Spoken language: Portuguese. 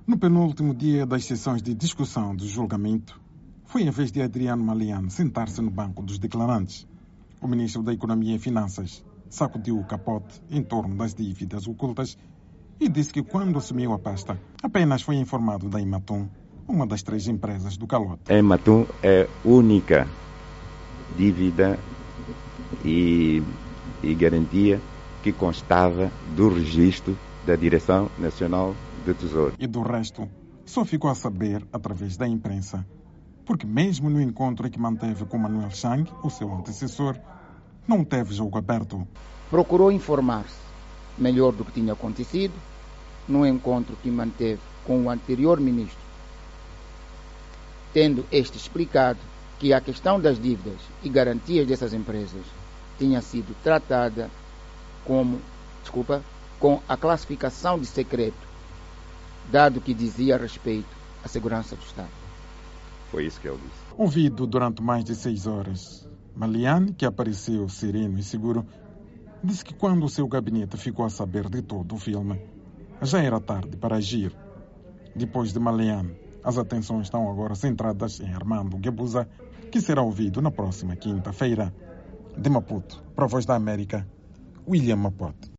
No penúltimo dia das sessões de discussão do julgamento, foi a vez de Adriano Malian sentar-se no banco dos declarantes. O ministro da Economia e Finanças sacudiu o capote em torno das dívidas ocultas e disse que quando assumiu a pasta, apenas foi informado da Ematum, uma das 3 empresas do calote. A Ematum é a única dívida e garantia que constava do registro da Direção Nacional do Tesouro. E do resto, só ficou a saber através da imprensa, porque mesmo no encontro que manteve com Manuel Chang, o seu antecessor, não teve jogo aberto. Procurou informar-se melhor do que tinha acontecido no encontro que manteve com o anterior ministro, tendo este explicado que a questão das dívidas e garantias dessas empresas tinha sido tratada com a classificação de secreto, dado que dizia respeito à segurança do Estado. Foi isso que ele disse. Ouvido durante mais de 6 horas, Malian, que apareceu sereno e seguro, disse que quando o seu gabinete ficou a saber de todo o filme, já era tarde para agir. Depois de Malian, as atenções estão agora centradas em Armando Guebuza, que será ouvido na próxima quinta-feira. De Maputo, para a Voz da América, William Mapote.